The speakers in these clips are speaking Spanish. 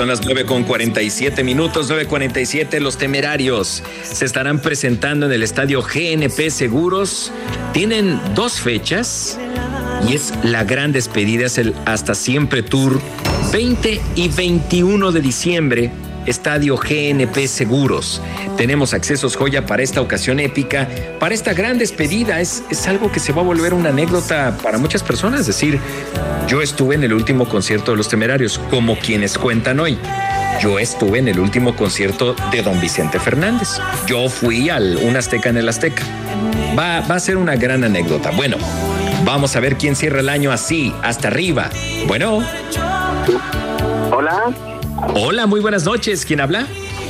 Son las 9:47, 9:47. Los Temerarios se estarán presentando en el estadio GNP Seguros. Tienen 2 fechas y es la gran despedida, es el Hasta Siempre Tour, 20 y 21 de diciembre. Estadio GNP Seguros. Tenemos accesos joya para esta ocasión épica, para esta gran despedida. Es algo que se va a volver una anécdota para muchas personas. Es decir, yo estuve en el último concierto de Los Temerarios, como quienes cuentan hoy. Yo estuve en el último concierto de Don Vicente Fernández. Yo fui al Un Azteca en el Azteca. Va a ser una gran anécdota. Bueno, vamos a ver quién cierra el año así, hasta arriba. Bueno. Hola. Hola, muy buenas noches. ¿Quién habla?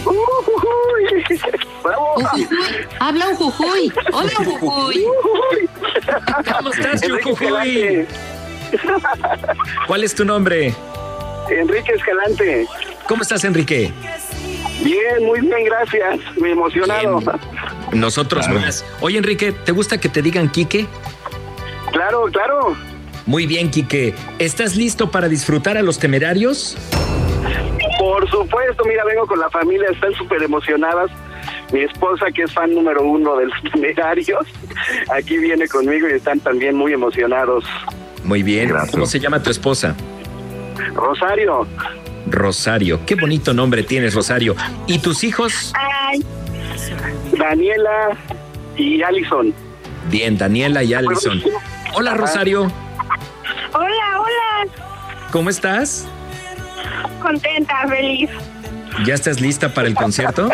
¡Bravo! Habla un Jujuy. Hola, Jujuy. ¿Cómo estás, Jujuy? ¿Cuál es tu nombre? Enrique Escalante. ¿Cómo estás, Enrique? Bien, muy bien, gracias. Muy emocionado. Bien. Nosotros más. Oye, Enrique, ¿te gusta que te digan Quique? Claro. Muy bien, Quique. ¿Estás listo para disfrutar a Los Temerarios? Por supuesto, mira, vengo con la familia, están súper emocionadas. Mi esposa, que es fan número 1 de Los Temerarios, aquí viene conmigo y están también muy emocionados. Muy bien. Gracias. ¿Cómo se llama tu esposa? Rosario. Rosario. Qué bonito nombre tienes, Rosario. ¿Y tus hijos? Ay. Daniela y Alison. Bien, Daniela y Alison. Hola, Rosario. Hola. ¿Cómo estás? Contenta, feliz. ¿Ya estás lista para el concierto?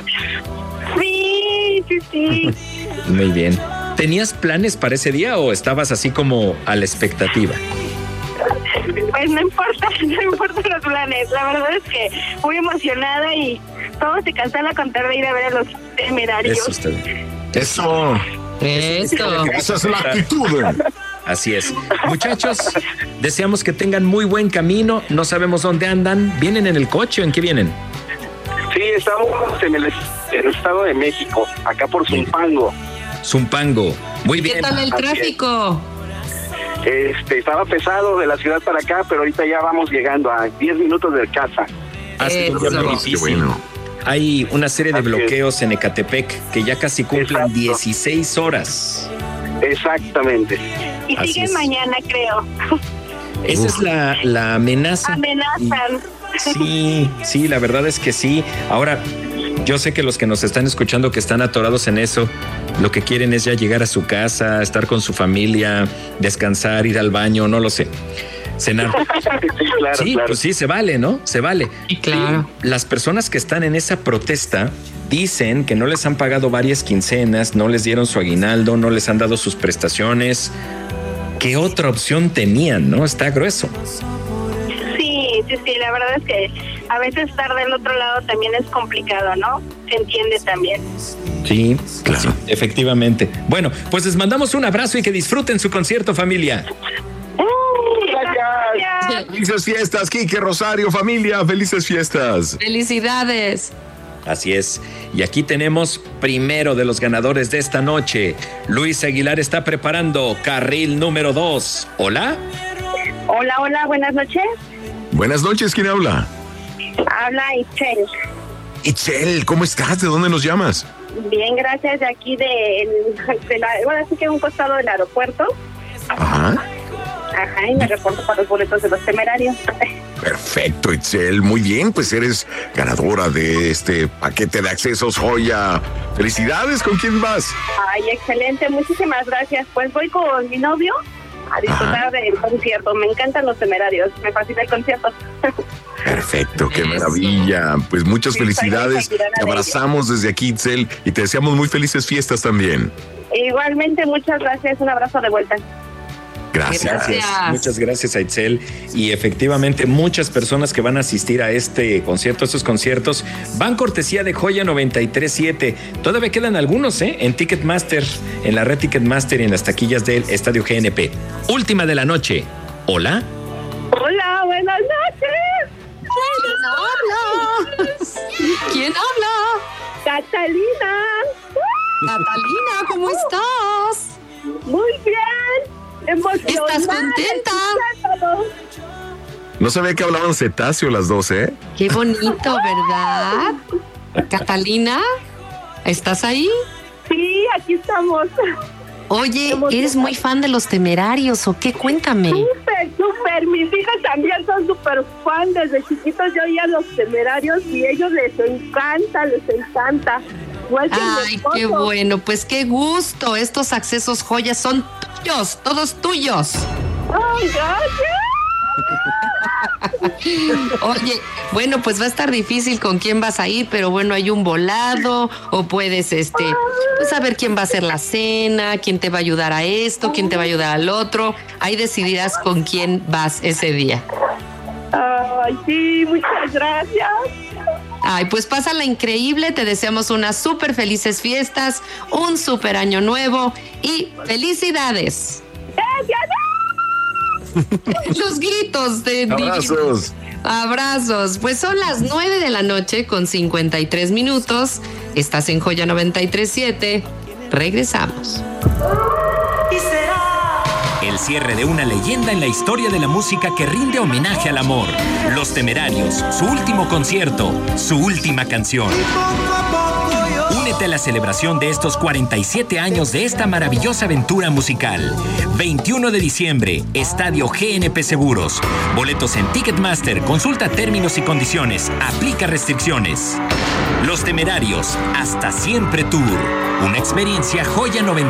Sí. Muy bien. ¿Tenías planes para ese día o estabas así como a la expectativa? Pues no importa los planes. La verdad es que muy emocionada y todos se cansan a contar de ir a ver a Los Temerarios. Eso Esa es la actitud. Así es. Muchachos, deseamos que tengan muy buen camino. No sabemos dónde andan. ¿Vienen en el coche o en qué vienen? Sí, estamos en el Estado de México, acá por Zumpango. Zumpango. Muy bien. ¿Qué tal el tráfico? Estaba pesado de la ciudad para acá, pero ahorita ya vamos llegando a 10 minutos de casa. Qué bueno. Hay una serie de bloqueos en Ecatepec que ya casi cumplen 16 horas. Exactamente. Y siguen mañana, creo. Esa es la amenaza. Amenazan. Sí, la verdad es que sí. Ahora, yo sé que los que nos están escuchando que están atorados en eso, lo que quieren es ya llegar a su casa, estar con su familia, descansar, ir al baño, no lo sé. Cenar. Claro. Pues sí, se vale, ¿no? Se vale. Y claro. Las personas que están en esa protesta dicen que no les han pagado varias quincenas, no les dieron su aguinaldo, no les han dado sus prestaciones. ¿Qué otra opción tenían, no? Está grueso. Sí, la verdad es que a veces estar del otro lado también es complicado, ¿no? Se entiende también. Sí, claro. Sí, efectivamente. Bueno, pues les mandamos un abrazo y que disfruten su concierto, familia. Gracias. Felices fiestas, Quique, Rosario, familia, felices fiestas. Felicidades. Así es. Y aquí tenemos primero de los ganadores de esta noche. Luis Aguilar está preparando carril número 2. ¿Hola? Hola, buenas noches. Buenas noches, ¿quién habla? Habla Itzel. Itzel, ¿cómo estás? ¿De dónde nos llamas? Bien, gracias, de aquí bueno, así que un costado del aeropuerto. Ajá, y me reporto para los boletos de Los Temerarios. perfecto, Itzel, muy bien, pues eres ganadora de este paquete de accesos joya. ¡Felicidades! ¿Con quién vas? Ay, excelente, muchísimas gracias. Pues voy con mi novio a disfrutar del concierto. Me encantan Los Temerarios, me fascina el concierto. Perfecto, qué maravilla. Pues muchas felicidades. Te abrazamos desde aquí, Itzel, y te deseamos muy felices fiestas también. Igualmente, muchas gracias. Un abrazo de vuelta. Gracias. Muchas gracias a Itzel. Y efectivamente, muchas personas que van a asistir a este concierto, a estos conciertos, van cortesía de Joya 93.7. Todavía quedan algunos, en Ticketmaster, en la red Ticketmaster y en las taquillas del Estadio GNP. Última de la noche. ¿Hola? Hola, buenas noches. ¿Quién habla? Catalina. Catalina, ¿cómo estás? Muy bien. Emocionada. ¿Estás contenta? No sabía que hablaban cetáceo las dos, ¿eh? Qué bonito, ¿verdad? Catalina, ¿estás ahí? Sí, aquí estamos. Oye, ¿eres muy fan de Los Temerarios o qué? Cuéntame. Súper. Mis hijas también son súper fan. Desde chiquitos yo oía Los Temerarios y a ellos les encanta. Igual que mi Ay, esposo. qué bueno, pues qué gusto. Estos accesos joyas son tuyos, todos tuyos. Ay, gracias. Oye, bueno, pues va a estar difícil con quién vas a ir, pero bueno, hay un volado o puedes, pues saber quién va a hacer la cena, quién te va a ayudar a esto, quién te va a ayudar al otro. Ahí decidirás con quién vas ese día. Ay, sí, muchas gracias. Ay, pues pásala increíble, te deseamos unas súper felices fiestas, un súper año nuevo y ¡felicidades! Los gritos de Abrazos. Abrazos. Pues son las 9 de la noche con 53 minutos. Estás en Joya 93.7. Regresamos. El cierre de una leyenda en la historia de la música que rinde homenaje al amor. Los Temerarios, su último concierto, su última canción. Únete a la celebración de estos 47 años de esta maravillosa aventura musical. 21 de diciembre, Estadio GNP Seguros. Boletos en Ticketmaster, consulta términos y condiciones, aplica restricciones. Los Temerarios, hasta siempre tour. Una experiencia Joya 90.